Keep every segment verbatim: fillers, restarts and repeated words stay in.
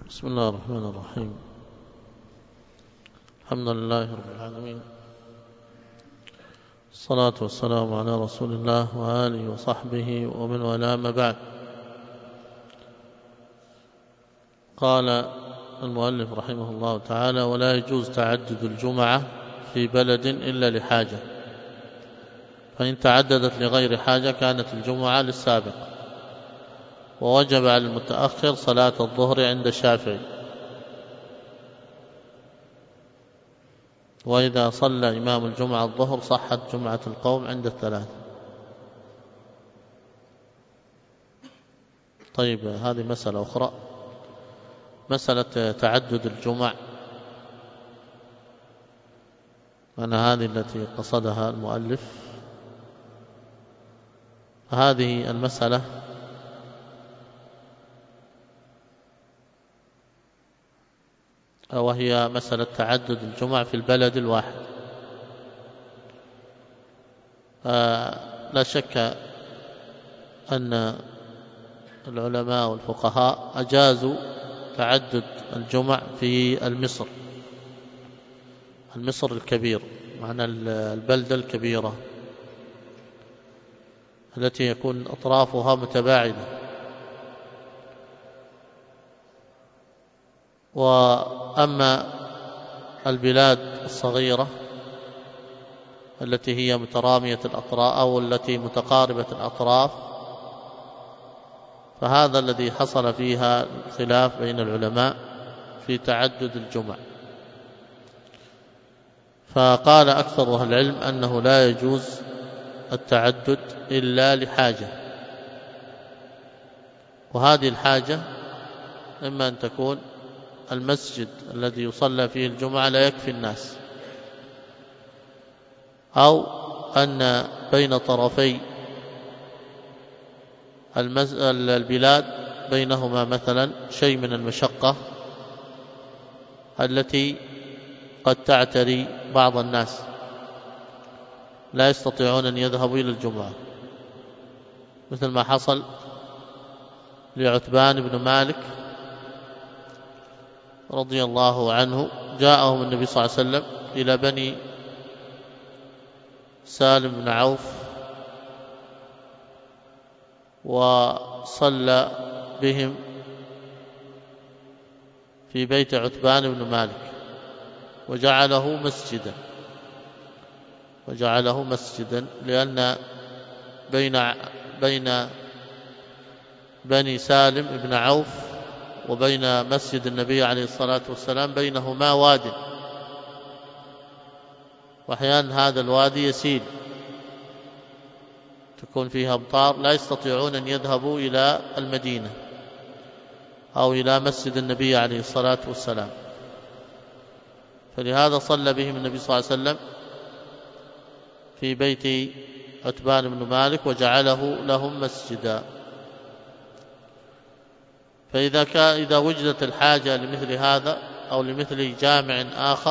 بسم الله الرحمن الرحيم. الحمد لله رب العالمين، الصلاة والسلام على رسول الله وآله وصحبه ومن والاه، ما بعد. قال المؤلف رحمه الله تعالى: ولا يجوز تعدد الجمعة في بلد إلا لحاجة، فإن تعددت لغير حاجة كانت الجمعة للسابق، ووجب على المتأخر صلاة الظهر عند الشافعي، وإذا صلى إمام الجمعة الظهر صحت جمعة القوم عند الثلاث. طيب، هذه مسألة أخرى، مسألة تعدد الجمع، أنا هذه التي قصدها المؤلف. هذه المسألة وهي مسألة تعدد الجمع في البلد الواحد. آه لا شك أن العلماء والفقهاء أجازوا تعدد الجمع في المصر المصر الكبير، معنى البلدة الكبيرة التي يكون أطرافها متباعدة. وأما البلاد الصغيرة التي هي مترامية الأطراف أو التي متقاربة الأطراف، فهذا الذي حصل فيها خلاف بين العلماء في تعدد الجمع. فقال أكثر أهل العلم أنه لا يجوز التعدد إلا لحاجة، وهذه الحاجة إما أن تكون المسجد الذي يصلى فيه الجمعة لا يكفي الناس، أو أن بين طرفي البلاد بينهما مثلا شيء من المشقة التي قد تعتري بعض الناس، لا يستطيعون أن يذهبوا إلى الجمعة، مثل ما حصل لعتبان بن مالك رضي الله عنه. جاءهم النبي صلى الله عليه وسلم إلى بني سالم بن عوف وصلى بهم في بيت عتبان بن مالك وجعله مسجدا وجعله مسجدا لأن بين بين بني سالم بن عوف وبين مسجد النبي عليه الصلاة والسلام بينهما واد، وأحيانا هذا الوادي يسيل، تكون فيها أمطار، لا يستطيعون أن يذهبوا إلى المدينة أو إلى مسجد النبي عليه الصلاة والسلام، فلهذا صلى بهم النبي صلى الله عليه وسلم في بيت عتبان بن مالك وجعله لهم مسجدا. فإذا كان إذا وجدت الحاجة لمثل هذا أو لمثل جامع آخر،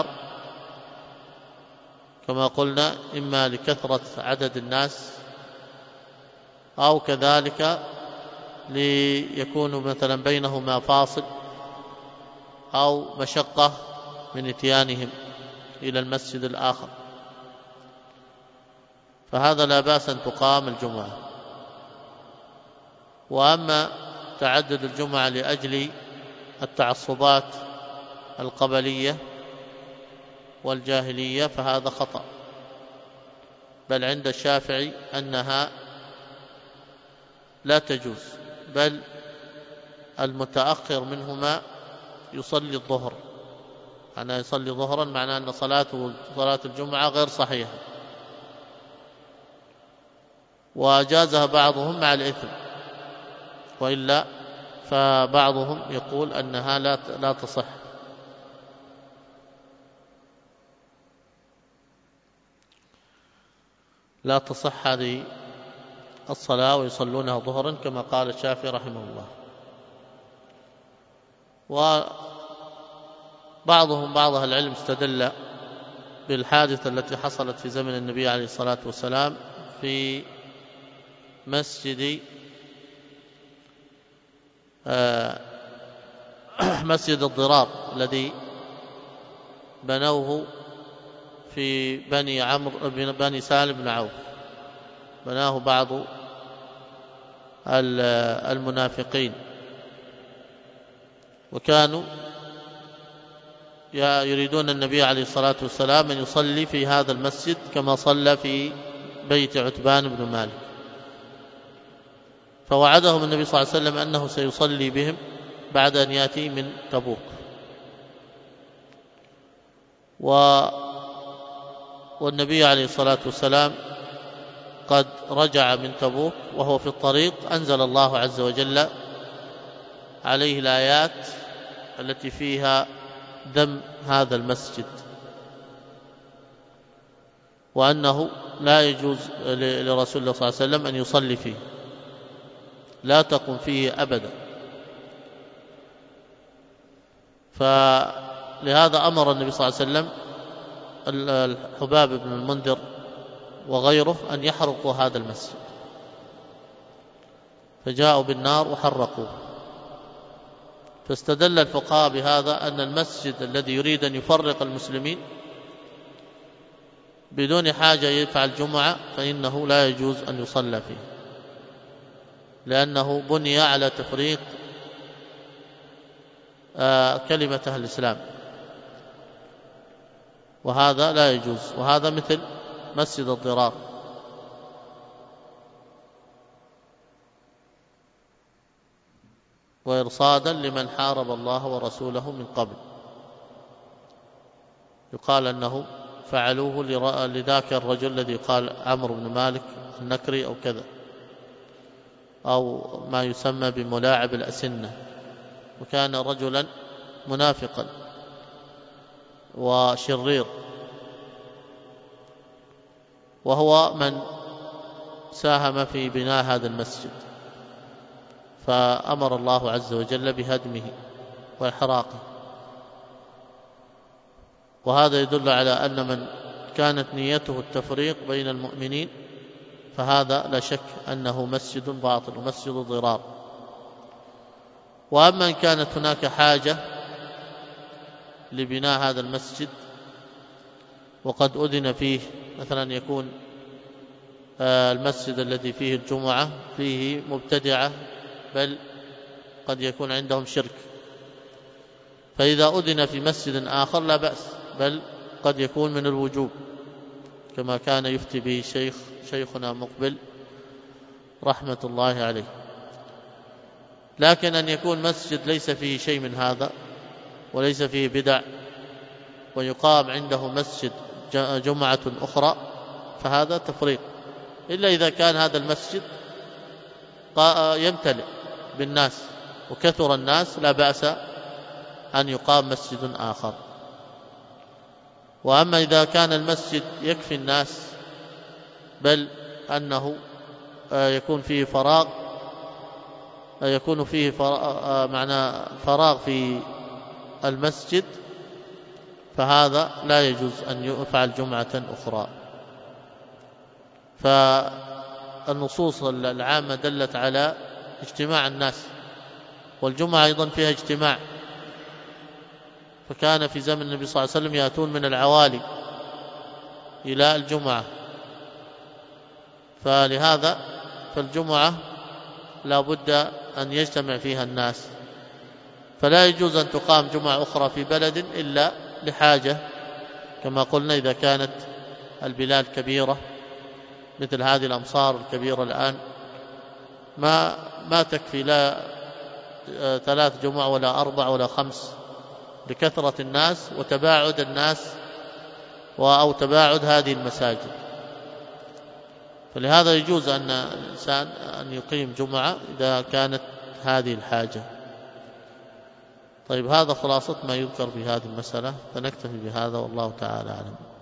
كما قلنا إما لكثرة عدد الناس أو كذلك ليكون مثلا بينهما فاصل أو مشقة من إتيانهم إلى المسجد الآخر، فهذا لا بأس أن تقام الجمعة. وأما تعدد الجمعة لأجل التعصبات القبلية والجاهلية فهذا خطأ، بل عند الشافعي أنها لا تجوز، بل المتأخر منهما يصلي الظهر، أنا يصلي ظهرا معناه أن صلاته صلاة الجمعة غير صحيحة، وأجازها بعضهم مع الإثم، وإلا فبعضهم يقول أنها لا لا تصح. لا تصح هذه الصلاة ويصلونها ظهرا كما قال الشافعي رحمه الله. وبعضهم بعض أهل العلم استدل بالحادثة التي حصلت في زمن النبي عليه الصلاة والسلام في مسجد مسجد الضرار الذي بنوه في بني عمرو بني سالم بن عوف، بناه بعض المنافقين، وكانوا يريدون النبي عليه الصلاة والسلام أن يصلي في هذا المسجد كما صلى في بيت عتبان بن مالك، فوعدهم النبي صلى الله عليه وسلم أنه سيصلي بهم بعد أن يأتي من تبوك. و والنبي عليه الصلاة والسلام قد رجع من تبوك وهو في الطريق أنزل الله عز وجل عليه الآيات التي فيها ذم هذا المسجد، وأنه لا يجوز لرسول الله صلى الله عليه وسلم أن يصلي فيه، لا تقم فيه أبدا. فلهذا أمر النبي صلى الله عليه وسلم الحباب بن المنذر وغيره أن يحرقوا هذا المسجد، فجاءوا بالنار وحرقوه. فاستدل الفقهاء بهذا أن المسجد الذي يريد أن يفرق المسلمين بدون حاجة يفعل جمعة فإنه لا يجوز أن يصلى فيه، لأنه بني على تفريق كلمة أهل الإسلام، وهذا لا يجوز. وهذا مثل مسجد الضرار. وإرصادا لمن حارب الله ورسوله من قبل، يقال أنه فعلوه لذاك الرجل الذي قال عمرو بن مالك النكري أو كذا، أو ما يسمى بملاعب الأسنة، وكان رجلا منافقا وشرير، وهو من ساهم في بناء هذا المسجد، فأمر الله عز وجل بهدمه وإحراقه. وهذا يدل على أن من كانت نيته التفريق بين المؤمنين فهذا لا شك أنه مسجد باطل ومسجد ضرار. وأما إن كانت هناك حاجة لبناء هذا المسجد وقد أذن فيه، مثلا يكون المسجد الذي فيه الجمعة فيه مبتدعة بل قد يكون عندهم شرك، فإذا أذن في مسجد آخر لا بأس، بل قد يكون من الوجوب كما كان يفتي به شيخ شيخنا مقبل رحمة الله عليه. لكن أن يكون مسجد ليس فيه شيء من هذا وليس فيه بدع ويقام عنده مسجد جمعة أخرى فهذا تفريق، إلا إذا كان هذا المسجد يمتلئ بالناس وكثر الناس لا بأس أن يقام مسجد آخر. وأما إذا كان المسجد يكفي الناس بل أنه يكون فيه فراغ يكون فيه فراغ معنى فراغ في المسجد فهذا لا يجوز أن يفعل جمعة أخرى. فالنصوص العامة دلت على اجتماع الناس، والجمعة أيضا فيها اجتماع، فكان في زمن النبي صلى الله عليه وسلم يأتون من العوالي إلى الجمعة، فلهذا فالجمعة لا بد أن يجتمع فيها الناس، فلا يجوز أن تقام جمعة أخرى في بلد إلا لحاجة، كما قلنا إذا كانت البلاد كبيرة مثل هذه الأمصار الكبيرة الآن ما ما تكفي لا ثلاث جمع ولا أربع ولا خمس لكثرة الناس وتباعد الناس أو تباعد هذه المساجد، فلهذا يجوز أن الإنسان أن يقيم جمعة إذا كانت هذه الحاجة. طيب، هذا خلاصة ما يذكر في هذه المسألة، فنكتفي بهذا والله تعالى أعلم.